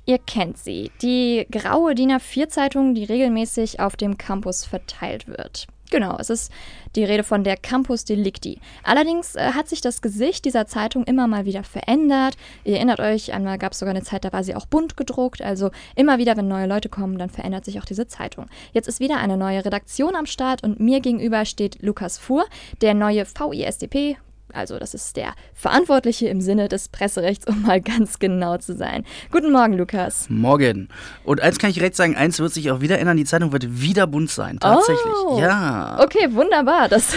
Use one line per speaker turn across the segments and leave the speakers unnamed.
Ihr kennt sie, die graue DIN A4-Zeitung, die regelmäßig auf dem Campus verteilt wird. Genau, es ist die Rede von der Campus Delicti. Allerdings hat sich das Gesicht dieser Zeitung immer mal wieder verändert. Ihr erinnert euch, einmal gab es sogar eine Zeit, da war sie auch bunt gedruckt. Also immer wieder, wenn neue Leute kommen, dann verändert sich auch diese Zeitung. Jetzt ist wieder eine neue Redaktion am Start und mir gegenüber steht Lukas Fuhr, der neue VISDP. Also das ist der Verantwortliche im Sinne des Presserechts, um mal ganz genau zu sein. Guten Morgen, Lukas.
Morgen. Und eins kann ich direkt sagen, eins wird sich auch wieder ändern, die Zeitung wird wieder bunt sein, tatsächlich.
Oh,
ja.
Okay, wunderbar. Das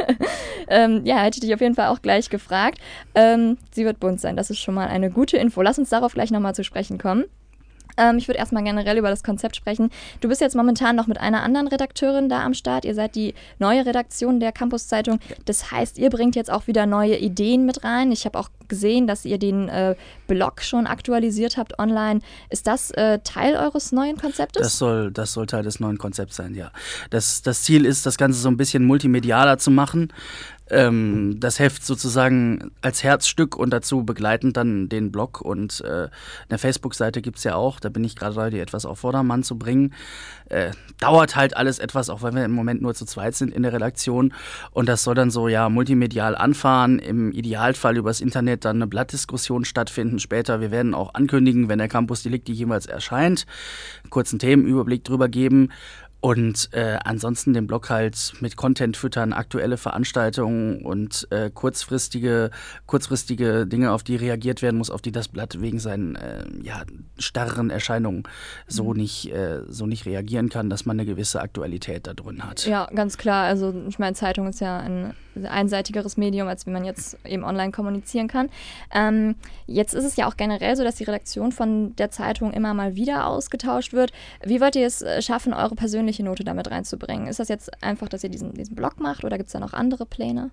hätte ich dich auf jeden Fall auch gleich gefragt. Sie wird bunt sein, das ist schon mal eine gute Info. Lass uns darauf gleich nochmal zu sprechen kommen. Ich würde erstmal generell über das Konzept sprechen. Du bist jetzt momentan noch mit einer anderen Redakteurin da am Start. Ihr seid die neue Redaktion der Campus-Zeitung. Das heißt, ihr bringt jetzt auch wieder neue Ideen mit rein. Ich habe auch gesehen, dass ihr den Blog schon aktualisiert habt online. Ist das Teil eures neuen Konzeptes?
Das soll Teil des neuen Konzepts sein, ja. Das Ziel ist, das Ganze so ein bisschen multimedialer zu machen. Das Heft sozusagen als Herzstück und dazu begleitend dann den Blog und eine Facebook-Seite gibt es ja auch, da bin ich gerade dabei, die etwas auf Vordermann zu bringen. Dauert halt alles etwas, auch weil wir im Moment nur zu zweit sind in der Redaktion und das soll dann so multimedial anfahren, im Idealfall übers Internet dann eine Blattdiskussion stattfinden später. Wir werden auch ankündigen, wenn der Campus Delicti jemals erscheint, einen kurzen Themenüberblick drüber geben. Und ansonsten den Blog halt mit Content füttern, aktuelle Veranstaltungen und kurzfristige Dinge, auf die reagiert werden muss, auf die das Blatt wegen seinen starren Erscheinungen so nicht reagieren kann, dass man eine gewisse Aktualität da drin hat.
Ja, ganz klar. Also ich meine, Zeitung ist ja ein einseitigeres Medium, als wie man jetzt eben online kommunizieren kann. Jetzt ist es ja auch generell so, dass die Redaktion von der Zeitung immer mal wieder ausgetauscht wird. Wie wollt ihr es schaffen, eure persönliche Note damit reinzubringen? Ist das jetzt einfach, dass ihr diesen Blog macht oder gibt es da noch andere Pläne?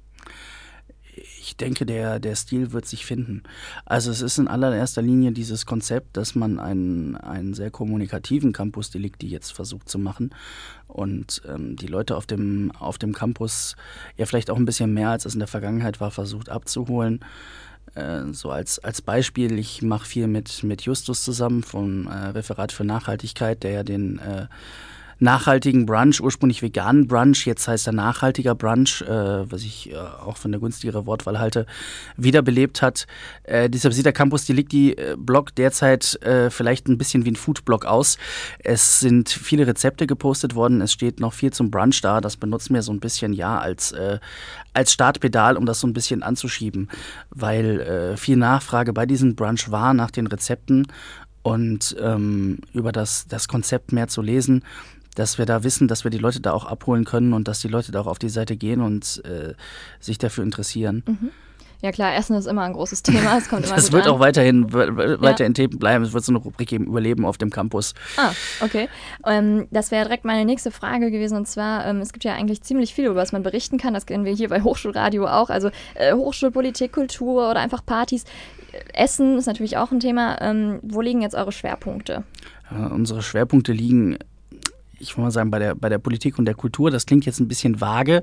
Ich denke, der Stil wird sich finden. Also es ist in allererster Linie dieses Konzept, dass man einen sehr kommunikativen Campus Delicti jetzt versucht zu machen und die Leute auf dem Campus ja vielleicht auch ein bisschen mehr, als es in der Vergangenheit war, versucht abzuholen. So als Beispiel, ich mache viel mit Justus zusammen vom Referat für Nachhaltigkeit, der ja den nachhaltigen Brunch, ursprünglich veganen Brunch, jetzt heißt er nachhaltiger Brunch, was ich auch für eine günstigere Wortwahl halte, wiederbelebt hat. Deshalb sieht der Campus Delicti Blog derzeit vielleicht ein bisschen wie ein Food-Blog aus. Es sind viele Rezepte gepostet worden, es steht noch viel zum Brunch da, das benutzen wir so ein bisschen als Startpedal, um das so ein bisschen anzuschieben, weil viel Nachfrage bei diesem Brunch war nach den Rezepten und über das Konzept mehr zu lesen, dass wir da wissen, dass wir die Leute da auch abholen können und dass die Leute da auch auf die Seite gehen und sich dafür interessieren.
Mhm. Ja klar, Essen ist immer ein großes Thema. Es kommt immer
das wird an. Auch weiterhin Themen bleiben. Es wird so eine Rubrik geben, Überleben auf dem Campus.
Ah, okay. Das wäre direkt meine nächste Frage gewesen. Und zwar, es gibt ja eigentlich ziemlich viel, über was man berichten kann. Das kennen wir hier bei Hochschulradio auch. Also Hochschulpolitik, Kultur oder einfach Partys. Essen ist natürlich auch ein Thema. Wo liegen jetzt eure Schwerpunkte?
Unsere Schwerpunkte liegen, ich will mal sagen, bei der Politik und der Kultur. Das klingt jetzt ein bisschen vage.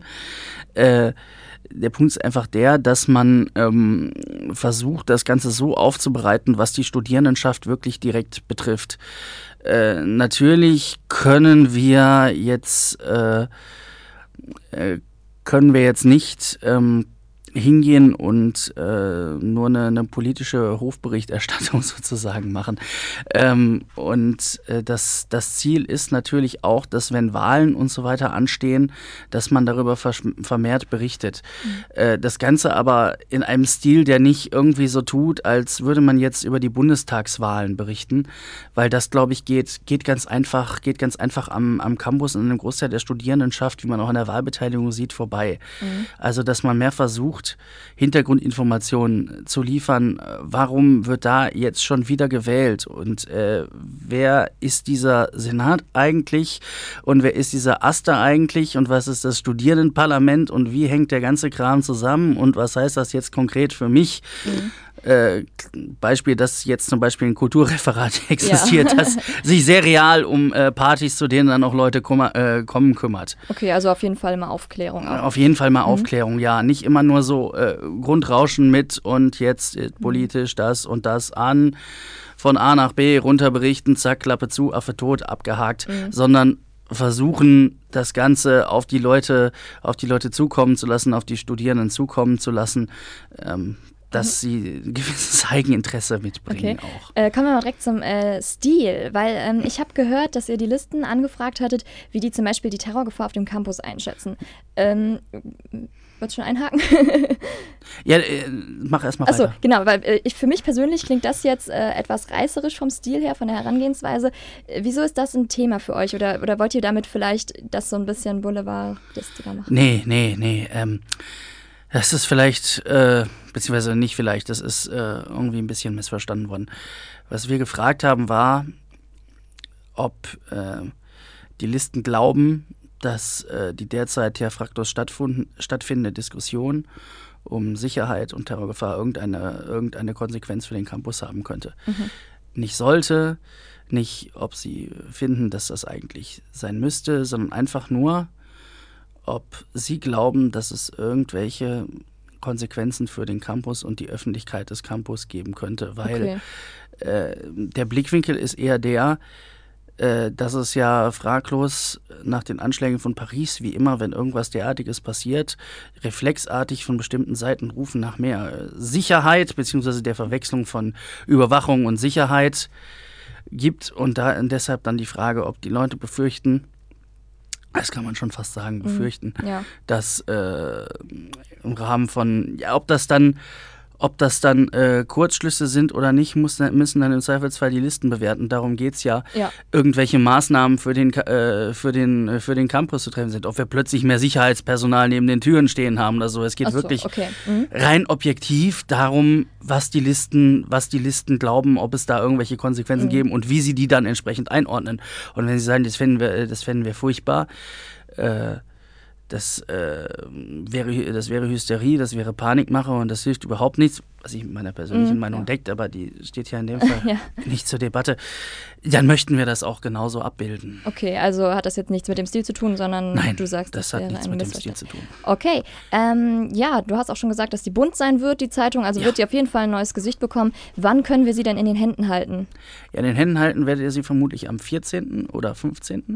Der Punkt ist einfach der, dass man versucht, das Ganze so aufzubereiten, was die Studierendenschaft wirklich direkt betrifft. Natürlich können wir jetzt nicht hingehen und nur eine politische Hofberichterstattung sozusagen machen. Das Ziel ist natürlich auch, dass wenn Wahlen und so weiter anstehen, dass man darüber vermehrt berichtet. Das Ganze aber in einem Stil, der nicht irgendwie so tut, als würde man jetzt über die Bundestagswahlen berichten, weil das, glaube ich, geht ganz einfach am Campus und einem Großteil der Studierendenschaft, wie man auch an der Wahlbeteiligung sieht, vorbei. Also, dass man mehr versucht, Hintergrundinformationen zu liefern. Warum wird da jetzt schon wieder gewählt? Und wer ist dieser Senat eigentlich? Und wer ist dieser AStA eigentlich? Und was ist das Studierendenparlament? Und wie hängt der ganze Kram zusammen? Und was heißt das jetzt konkret für mich? Beispiel, dass jetzt zum Beispiel ein Kulturreferat existiert, das sich sehr real um Partys, zu denen dann auch Leute kommen, kümmert.
Okay, also auf jeden Fall mal Aufklärung. Auch.
Auf jeden Fall mal Aufklärung, ja. Nicht immer nur so Grundrauschen mit und jetzt politisch das und das an. von A nach B runter berichten, zack, Klappe zu, Affe tot, abgehakt, sondern versuchen, das Ganze auf die Leute zukommen zu lassen, auf die Studierenden zukommen zu lassen, dass sie ein gewisses Eigeninteresse mitbringen auch.
Kommen wir mal direkt zum Stil, weil ich habe gehört, dass ihr die Listen angefragt hattet, wie die zum Beispiel die Terrorgefahr auf dem Campus einschätzen. Wolltest du schon einhaken?
Ja, mach erstmal weiter.
Achso, genau, weil für mich persönlich klingt das jetzt etwas reißerisch vom Stil her, von der Herangehensweise. Wieso ist das ein Thema für euch? Oder wollt ihr damit vielleicht das so ein bisschen Boulevard-listiger machen?
Nee. Das ist vielleicht, beziehungsweise nicht vielleicht, das ist irgendwie ein bisschen missverstanden worden. Was wir gefragt haben, war, ob die Listen glauben, dass die derzeit ja Fraktus stattfindende Diskussion um Sicherheit und Terrorgefahr irgendeine Konsequenz für den Campus haben könnte. Nicht sollte, nicht ob sie finden, dass das eigentlich sein müsste, sondern einfach nur, ob sie glauben, dass es irgendwelche Konsequenzen für den Campus und die Öffentlichkeit des Campus geben könnte, weil der Blickwinkel ist eher der, dass es ja fraglos nach den Anschlägen von Paris, wie immer, wenn irgendwas derartiges passiert, reflexartig von bestimmten Seiten rufen nach mehr Sicherheit, beziehungsweise der Verwechslung von Überwachung und Sicherheit gibt und deshalb dann die Frage, ob die Leute befürchten, das kann man schon fast sagen, befürchten, dass im Rahmen von, ob das dann Kurzschlüsse sind oder nicht, müssen dann im Zweifelsfall die Listen bewerten. Darum geht es ja, irgendwelche Maßnahmen für den Campus zu treffen sind. Ob wir plötzlich mehr Sicherheitspersonal neben den Türen stehen haben oder so. Es geht wirklich rein objektiv darum, was die Listen glauben, ob es da irgendwelche Konsequenzen geben und wie sie die dann entsprechend einordnen. Und wenn sie sagen, das fänden wir furchtbar, das wäre Hysterie, das wäre Panikmache und das hilft überhaupt nichts, was ich mit meiner persönlichen Meinung deckt, aber die steht ja in dem Fall nicht zur Debatte. Dann möchten wir das auch genauso abbilden.
Okay, also hat das jetzt nichts mit dem Stil zu tun, sondern
Nein,
du sagst,
das hat nichts mit dem Stil zu tun.
Okay, du hast auch schon gesagt, dass die bunt sein wird, die Zeitung, also wird sie auf jeden Fall ein neues Gesicht bekommen. Wann können wir sie denn in den Händen halten?
Ja, in den Händen halten werdet ihr sie vermutlich am 14. oder 15.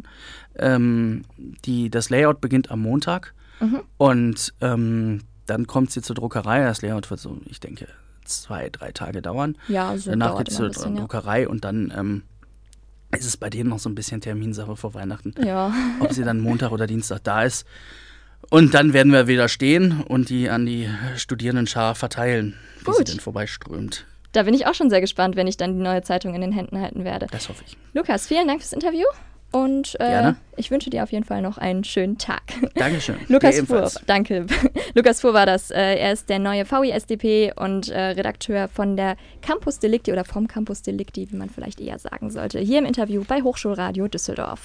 Das Layout beginnt am Montag und dann kommt sie zur Druckerei. Das Layout wird so, ich denke, 2-3 Tage dauern.
Ja, so
danach geht es zur
bisschen,
Druckerei und dann ist es bei denen noch so ein bisschen Terminsache vor Weihnachten.
Ja.
Ob sie dann Montag oder Dienstag da ist. Und dann werden wir wieder stehen und die an die Studierendenschar verteilen, wie sie denn vorbeiströmt.
Da bin ich auch schon sehr gespannt, wenn ich dann die neue Zeitung in den Händen halten werde.
Das hoffe ich.
Lukas, vielen Dank fürs Interview. Und ich wünsche dir auf jeden Fall noch einen schönen Tag.
Dankeschön.
Lukas Fuhr, danke. Lukas Fuhr war das. Er ist der neue VISDP und Redakteur von der Campus Delicti oder vom Campus Delicti, wie man vielleicht eher sagen sollte, hier im Interview bei Hochschulradio Düsseldorf.